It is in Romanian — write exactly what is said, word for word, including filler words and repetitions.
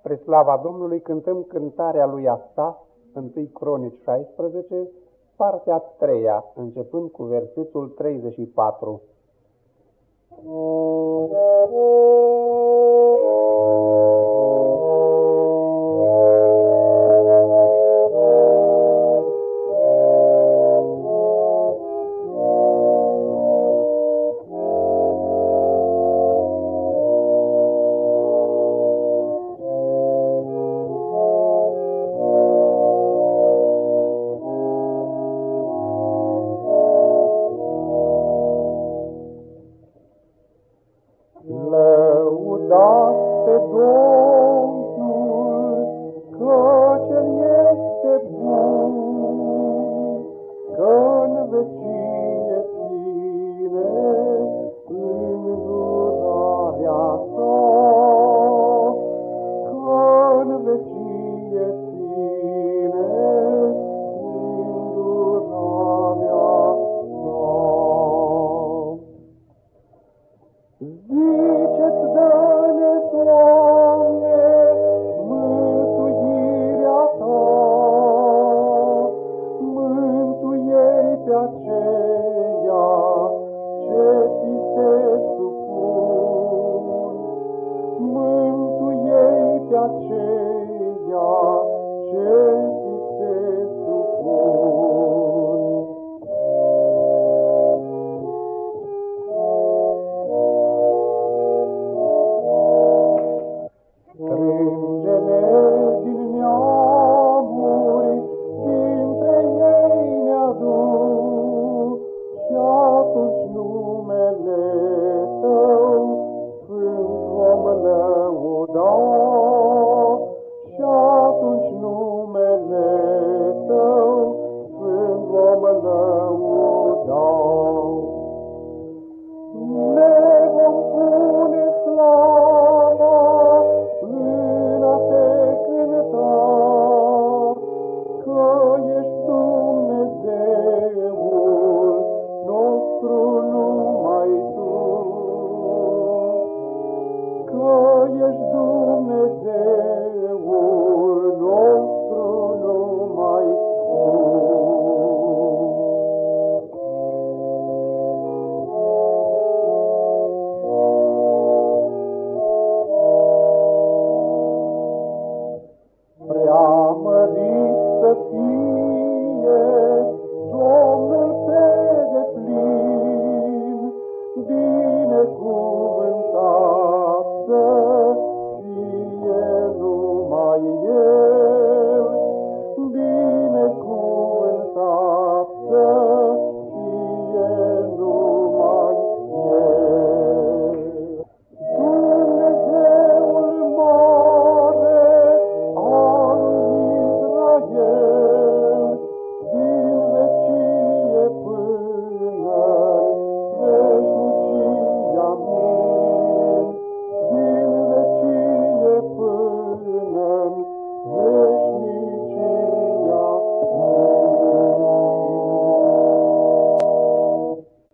Spre slava Domnului cântăm cântarea lui Asaf, întâi Cronici șaisprezece, partea a treia, începând cu versetul treizeci și patru. Lăudați pe Domnul, căci El este bun, că-n vecie ține îndurarea sa, că-n vecie ține îndurarea sa. Ziceți, dă-ne, Doamne, mântuirea Ta, mântuie-i pe aceia ce ți se supun, mântuie-i pe aceia ce ți se supun. Strânge-ne din neamuri, dintre ei ne-adu, și atunci numele Tău sfânt vom lăuda, și atunci numele Tău sfânt vom lăuda. Ne vom pune slava în a Te cânta, că ești Dumnezeul nostru numai Tu, că ești Dumnezeul nostru numai Tu. Preamărit să fie Domnul pe deplin, binecuvântat să fie numai El.